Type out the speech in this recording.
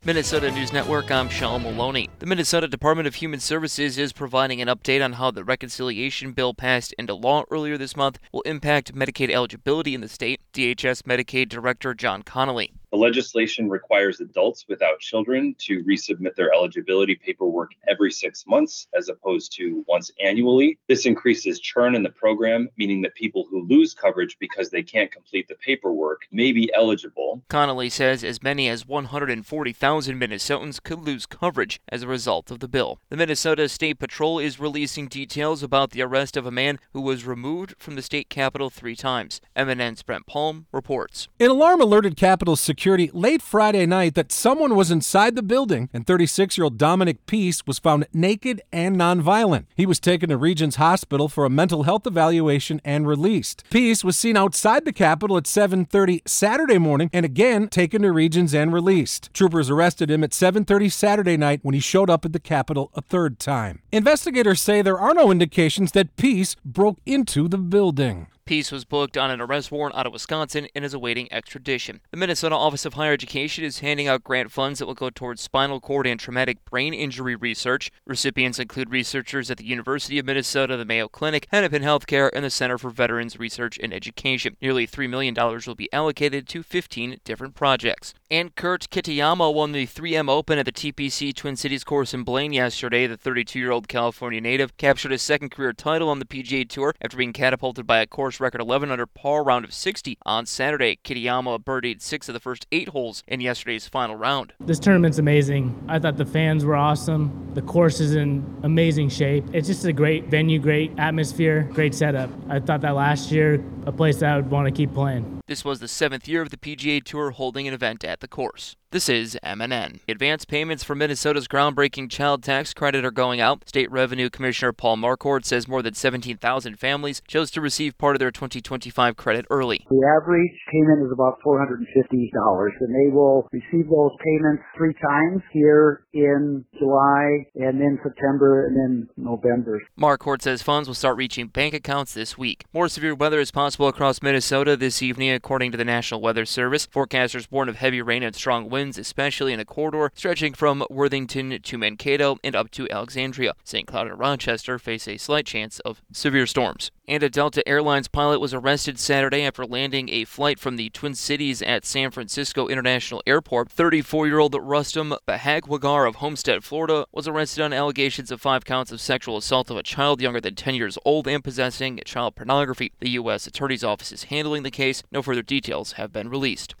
Minnesota News Network, I'm Sean Maloney. The Minnesota Department of Human Services is providing an update on how the reconciliation bill passed into law earlier this month will impact Medicaid eligibility in the state. DHS Medicaid Director John Connolly. The legislation requires adults without children to resubmit their eligibility paperwork every 6 months as opposed to once annually. This increases churn in the program, meaning that people who lose coverage because they can't complete the paperwork may be eligible. Connolly says as many as 140,000 Minnesotans could lose coverage as a result of the bill. The Minnesota State Patrol is releasing details about the arrest of a man who was removed from the state capitol 3 times. MNN's Brent Palm reports. An alarm alerted Capitol security late Friday night that someone was inside the building, and 36-year-old Dominic Peace was found naked and nonviolent. He was taken to Regions Hospital for a mental health evaluation and released. Peace was seen outside the Capitol at 7:30 Saturday morning and again taken to Regions and released. Troopers arrested him at 7:30 Saturday night when he showed up at the Capitol a third time. Investigators say there are no indications that Peace broke into the building. Peace was booked on an arrest warrant out of Wisconsin and is awaiting extradition. The Minnesota Office of Higher Education is handing out grant funds that will go towards spinal cord and traumatic brain injury research. Recipients include researchers at the University of Minnesota, the Mayo Clinic, Hennepin Healthcare, and the Center for Veterans Research and Education. Nearly $3 million will be allocated to 15 different projects. And Kurt Kitayama won the 3M Open at the TPC Twin Cities course in Blaine yesterday. The 32-year-old California native captured his second career title on the PGA Tour after being catapulted by a course record 11 under par round of 60 on Saturday. Kitayama birdied 6 of the first 8 holes in yesterday's final round. This tournament's amazing. I thought the fans were awesome. The course is in amazing shape. It's just a great venue, great atmosphere, great setup. I thought that last year, a place that I would want to keep playing. This was the 7th year of the PGA Tour holding an event at the course. This is MNN. Advance payments for Minnesota's groundbreaking child tax credit are going out. State Revenue Commissioner Paul Marquardt says more than 17,000 families chose to receive part of their 2025 credit early. The average payment is about $450, and they will receive those payments 3 times here in July, and then September, and then November. Marquardt says funds will start reaching bank accounts this week. More severe weather is possible across Minnesota this evening, according to the National Weather Service. Forecasters warn of heavy rain and strong winds, especially in a corridor stretching from Worthington to Mankato and up to Alexandria. St. Cloud and Rochester face a slight chance of severe storms. And a Delta Airlines pilot was arrested Saturday after landing a flight from the Twin Cities at San Francisco International Airport. 34-year-old Rustam Bahagwagar of Homestead, Florida, was arrested on allegations of 5 counts of sexual assault of a child younger than 10 years old and possessing child pornography. The U.S. Attorney's Office is handling the case. No further details have been released.